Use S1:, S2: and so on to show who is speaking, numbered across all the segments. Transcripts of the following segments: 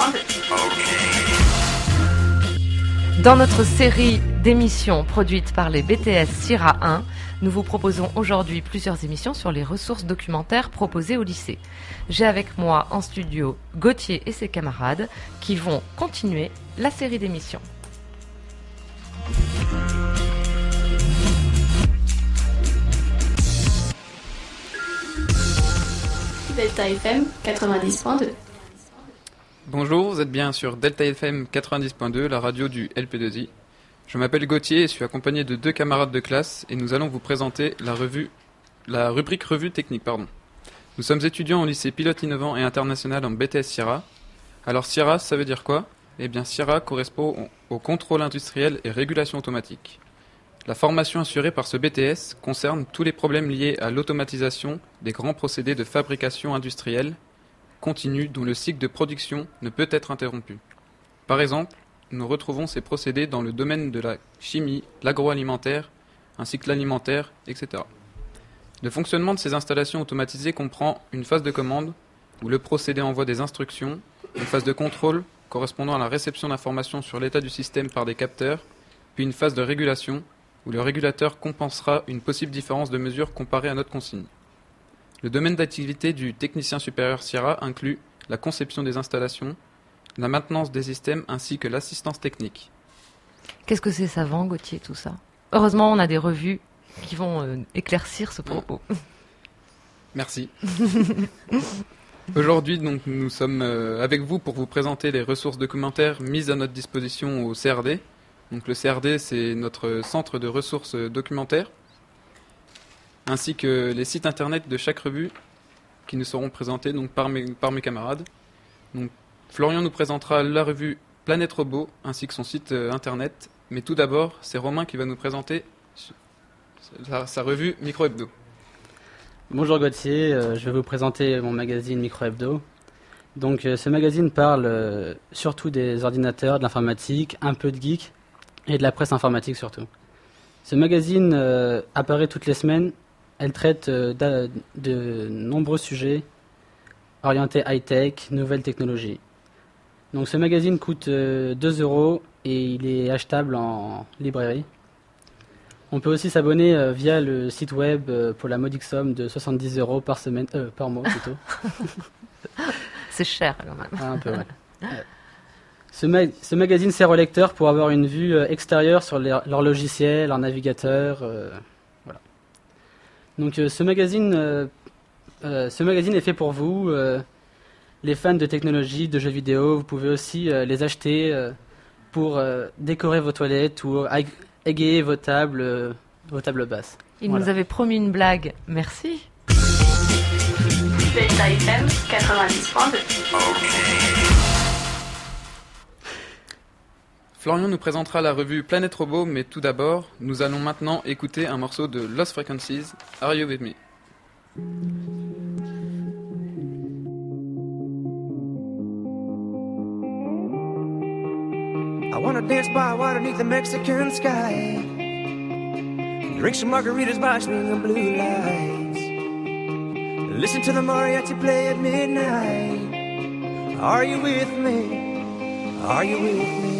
S1: Dans notre série d'émissions produites par les BTS Sierra 1, nous vous proposons aujourd'hui plusieurs émissions sur les ressources documentaires proposées au lycée. J'ai avec moi en studio Gauthier et ses camarades qui vont continuer la série d'émissions.
S2: Delta FM 90.2.
S3: Bonjour, vous êtes bien sur Delta FM 90.2, la radio du LP2I. Je m'appelle Gauthier et je suis accompagné de deux camarades de classe et nous allons vous présenter la rubrique revue technique. Nous sommes étudiants au lycée Pilote Innovant et International en BTS Sierra. Alors Sierra, ça veut dire quoi ? Eh bien Sierra correspond au contrôle industriel et régulation automatique. La formation assurée par ce BTS concerne tous les problèmes liés à l'automatisation des grands procédés de fabrication industrielle continue dont le cycle de production ne peut être interrompu. Par exemple, nous retrouvons ces procédés dans le domaine de la chimie, l'agroalimentaire, ainsi que l'alimentaire, etc. Le fonctionnement de ces installations automatisées comprend une phase de commande où le procédé envoie des instructions, une phase de contrôle correspondant à la réception d'informations sur l'état du système par des capteurs, puis une phase de régulation où le régulateur compensera une possible différence de mesure comparée à notre consigne. Le domaine d'activité du technicien supérieur Sierra inclut la conception des installations, la maintenance des systèmes ainsi que l'assistance technique.
S1: Qu'est-ce que c'est savant, Gauthier, tout ça ? Heureusement, on a des revues qui vont éclaircir ce propos.
S3: Merci. Aujourd'hui, donc, nous sommes avec vous pour vous présenter les ressources documentaires mises à notre disposition au CRD. Donc, le CRD, c'est notre centre de ressources documentaires, ainsi que les sites internet de chaque revue qui nous seront présentés donc, par mes camarades. Donc, Florian nous présentera la revue Planète Robot, ainsi que son site internet. Mais tout d'abord, c'est Romain qui va nous présenter sa revue Micro Hebdo.
S4: Bonjour Gauthier, je vais vous présenter mon magazine Micro Hebdo. Donc ce magazine parle surtout des ordinateurs, de l'informatique, un peu de geek et de la presse informatique surtout. Ce magazine apparaît toutes les semaines. Elle traite de nombreux sujets orientés high-tech, nouvelles technologies. Donc ce magazine coûte 2 € et il est achetable en librairie. On peut aussi s'abonner via le site web pour la modique somme de 70 € par mois plutôt.
S1: C'est cher quand même.
S4: Ah, un peu, ouais. Ce magazine sert aux lecteurs pour avoir une vue extérieure sur leur logiciel, leur navigateur. Voilà. Donc ce magazine est fait pour vous, les fans de technologie, de jeux vidéo. Vous pouvez aussi les acheter pour décorer vos toilettes ou égayer vos tables basses.
S1: Il nous avait promis une blague. Merci.
S2: Delta FM 90.2.
S3: Florian nous présentera la revue Planète Robot, mais tout d'abord, nous allons maintenant écouter un morceau de Lost Frequencies, Are You With Me?
S5: I wanna dance by water beneath the Mexican sky, drink some margaritas by swinging blue lights, listen to the mariachi play at midnight. Are you with me? Are you with me?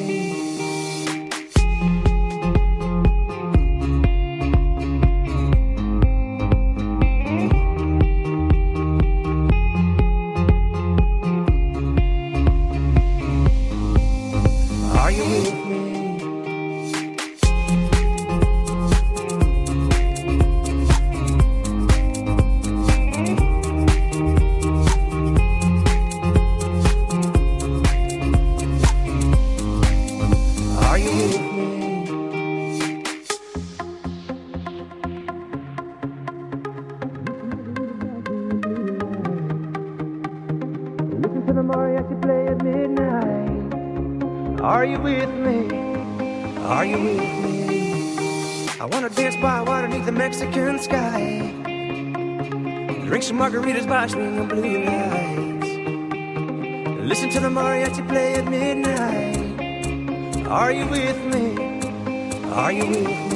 S5: Are you with me? Are you with me? I wanna dance by water beneath the Mexican sky, drink some margaritas by swinging blue lights, listen to the mariachi play at midnight. Are you with me? Are you with me?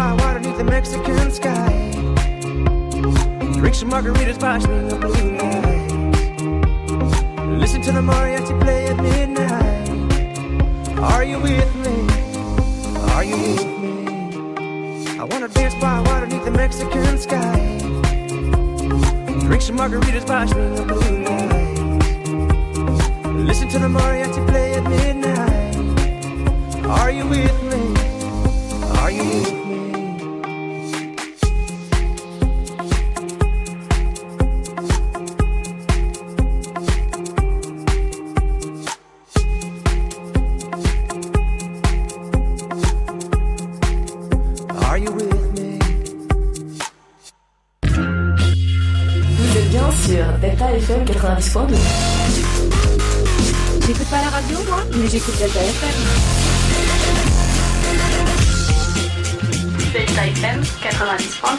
S5: by water beneath the Mexican sky. Drink some margaritas by swinging blue lights. Listen to the mariachi play at midnight. Are you with me? Are you with me? I wanna dance by water beneath the Mexican sky. Drink some margaritas by swinging blue lights. Listen to the mariachi play at midnight. Are you with me? Are you with me? Are you with me?
S2: Vous êtes bien sur Delta FM 90.2.
S1: J'écoute pas la radio, moi, mais j'écoute Delta FM.
S2: Delta FM 90.2.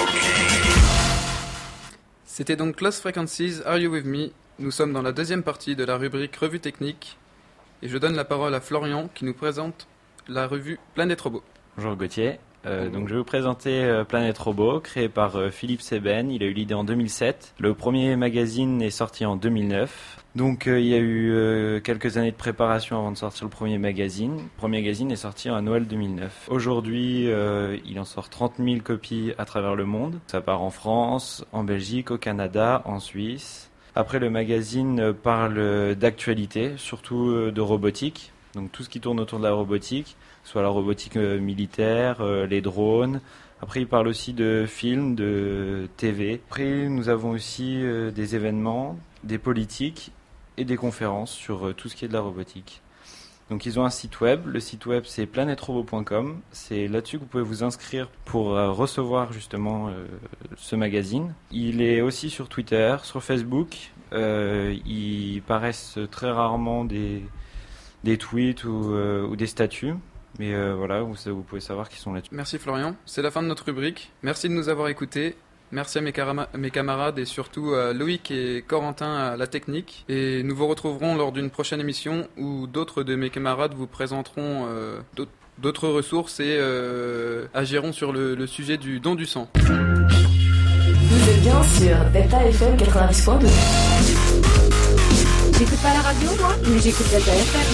S3: C'était donc Lost Frequencies, Are You With Me? Nous sommes dans la deuxième partie de la rubrique Revue Technique. Et je donne la parole à Florian qui nous présente la revue Planète Robot.
S6: Bonjour Gauthier. Donc je vais vous présenter Planète Robot, créé par Philippe Seben. Il a eu l'idée en 2007. Le premier magazine est sorti en 2009. Donc il y a eu quelques années de préparation avant de sortir le premier magazine. Le premier magazine est sorti à Noël 2009. Aujourd'hui, il en sort 30 000 copies à travers le monde. Ça part en France, en Belgique, au Canada, en Suisse. Après, le magazine parle d'actualité, surtout de robotique. Donc tout ce qui tourne autour de la robotique, soit la robotique militaire, les drones. Après, il parle aussi de films, de TV. Après, nous avons aussi des événements, des politiques et des conférences sur tout ce qui est de la robotique. Donc ils ont un site web, le site web c'est planetrobot.com. C'est là-dessus que vous pouvez vous inscrire pour recevoir justement ce magazine. Il est aussi sur Twitter, sur Facebook. Ils paraissent très rarement des tweets ou des statuts. Mais voilà, vous pouvez savoir qu'ils sont là-dessus.
S3: Merci Florian, c'est la fin de notre rubrique. Merci de nous avoir écoutés. Merci à mes camarades et surtout à Loïc et Corentin à la technique. Et nous vous retrouverons lors d'une prochaine émission où d'autres de mes camarades vous présenteront d'autres ressources et agiront sur le sujet du don du sang.
S2: Vous êtes bien sur Delta FM 90.2.
S1: J'écoute pas la radio, moi, mais j'écoute Delta FM.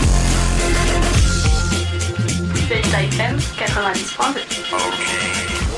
S2: Delta FM 90.2.